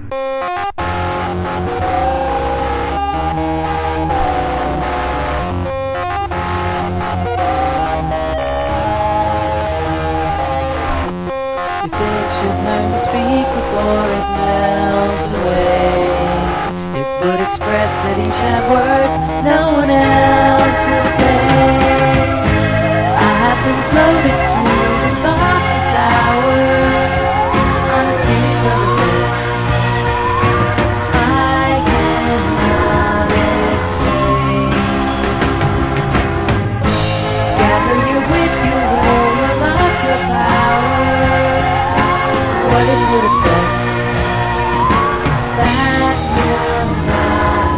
If it should learn to speak before it melts away, it would express that each have words no one else will say. I have been floated to this thoughtless hour on a seas of events I cannot explain. Gather you with your will, your love, your power. What it would affect that will not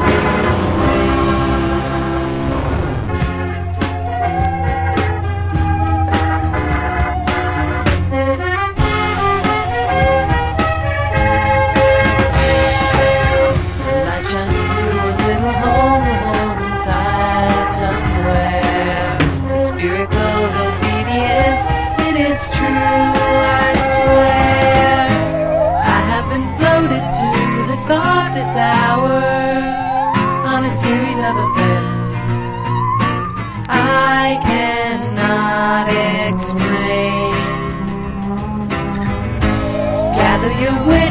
the light shines through a little hole, the hole's inside somewhere. The spirit goes obedience, it is true, I swear. I have been floated to this thoughtless hour on a series of events I cannot explain. Gather your wits.